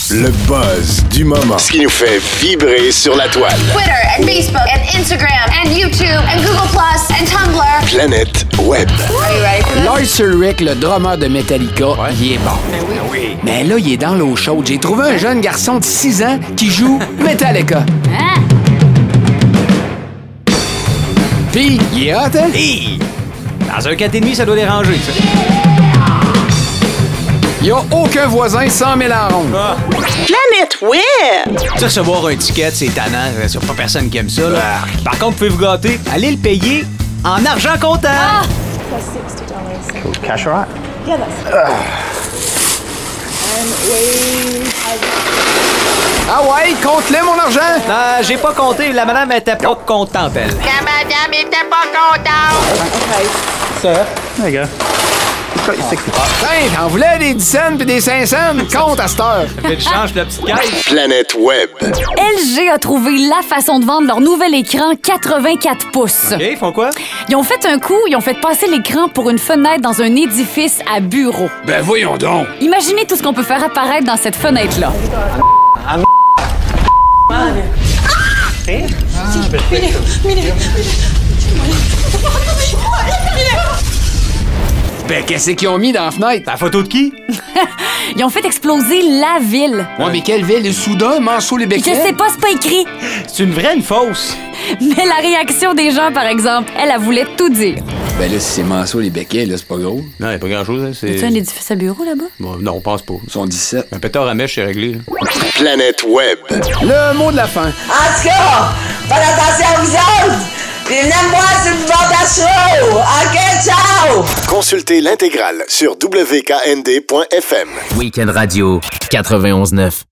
Le buzz du moment. Ce qui nous fait vibrer sur la toile. Twitter and Facebook and Instagram and YouTube and Google Plus and Tumblr. Planète Web. Are you ready for this? Lars Ulrich, le drummer de Metallica, il est bon. Oui. Mais là, il est dans l'eau chaude. J'ai trouvé un jeune garçon de 6 ans qui joue Metallica. Hein? Puis, il est hot, hein? Hey! Dans un 4,5, ça doit déranger, ça. Il n'y a aucun voisin sans mille en ronde. Ah. Planète Web! Ça, recevoir un ticket, c'est tannant. C'est pas personne qui aime ça, là. Par contre, vous pouvez vous gâter. Allez le payer en argent comptant. Ah! Cash all right? Yeah, Ah ouais, compte-le, mon argent! Non, j'ai pas compté. La madame était pas contente, elle. La madame était pas contente. Sir, there you go. You've got your 60. Tiens, t'en voulais des 10 cents pis des 5 cents? Compte à cette heure. Ça fait du change de la petite caisse. Planète Web. LG a trouvé la façon de vendre leur nouvel écran 84 pouces. OK, ils font quoi? Ils ont fait un coup, ils ont fait passer l'écran pour une fenêtre dans un édifice à bureau. Ben voyons donc. Imaginez tout ce qu'on peut faire apparaître dans cette fenêtre-là. Ben qu'est-ce qu'ils ont mis dans la fenêtre? La photo de qui? Ils ont fait exploser la ville. Ouais, mais quelle ville? Le Soudan, Manceau-les-Becquets? Je sais pas, c'est pas écrit. C'est une vraie, une fausse? Mais la réaction des gens, par exemple, elle voulait tout dire. Ben là, si c'est Manceau-les-Becquets, là, c'est pas gros. Non, il n'y a pas grand-chose. Hein. C'est un édifice à bureau, là-bas? Bon, non, on pense pas. Ils sont 17. Un pétard à mèche, c'est réglé. Là. Planète Web. Le mot de la fin. En tout cas, faites attention à vous autres! Puis venez me voir sur le bord d'assaut! OK, ciao! Consultez l'intégrale sur wknd.fm. Week-end Radio 91.9.